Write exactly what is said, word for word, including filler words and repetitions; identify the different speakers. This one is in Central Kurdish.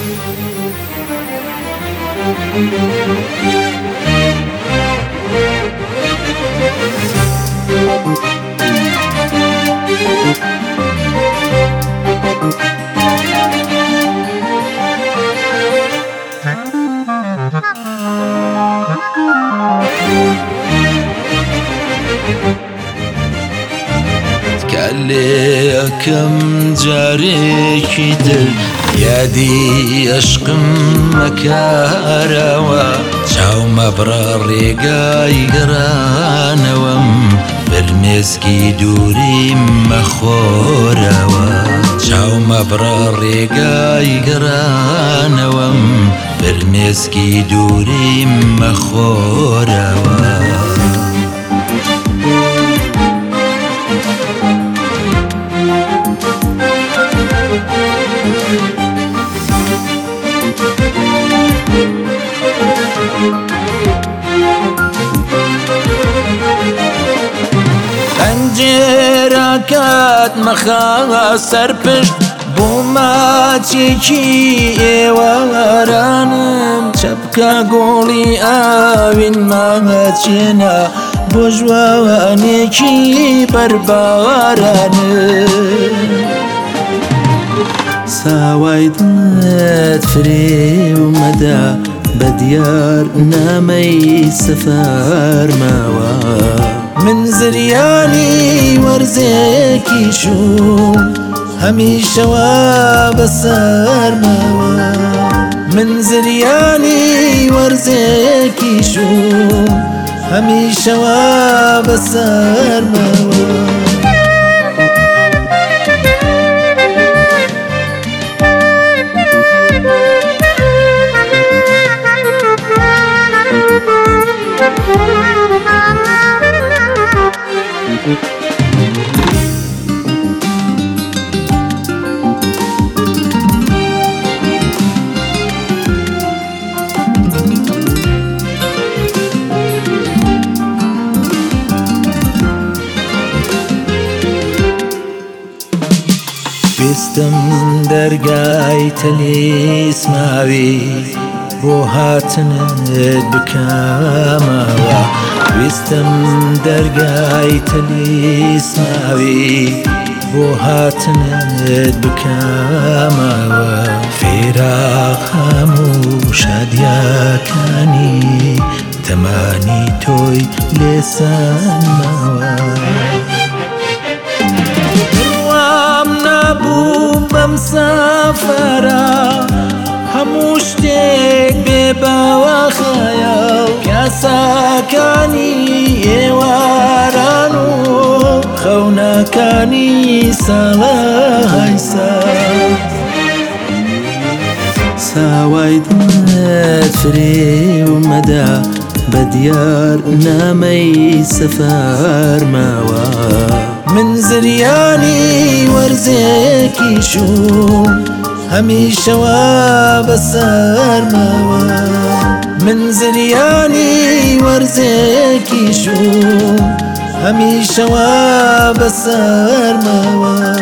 Speaker 1: كالي كم جاريكي دل يادي عشقم مكاروا چاو مبرا ريقاي قرانوام برمزكي دوري مخوروا چاو مبرا ريقاي قرانوام برمزكي دوري مخوروا پەنجێرەکەت مەخە سەرپشت بۆ ماچێکی ئێوارانم چەپکە گۆڵی ئاوین ماچێنە بۆ ژوانێکی بەربارانم ساوای دڵت فرێومەدا بە دیار نامەی سەفەر ماوە من زریانی وەرزێکی شوم هەمیشەوە بەسەر ماوە من زریانی وەرزێکی شوم هەمیشەوە بەسەر ماوە ویستم دەرگای تەلیسماوی بۆ هاتنت بکەمەوە ویستم دەرگای تەلیسماوی بۆ هاتنت بکەمەوە فێراق هەموو شادیەکانی تەمانی تۆی لێسانمەوە بەم سەفەرە هەموو شتێک بێ باوەخەیە کاسەکانی ئێواران و خەونەکانی ساڵای سەر ساوای دڵت فرێومەدا بە دیار نامەی سەفەر ماوە من زریانی وەرزێکی شوم هەمیشەوە بەسەر ماوە من زریانی وەرزێکی شوم هەمیشەوە بەسەر ماوە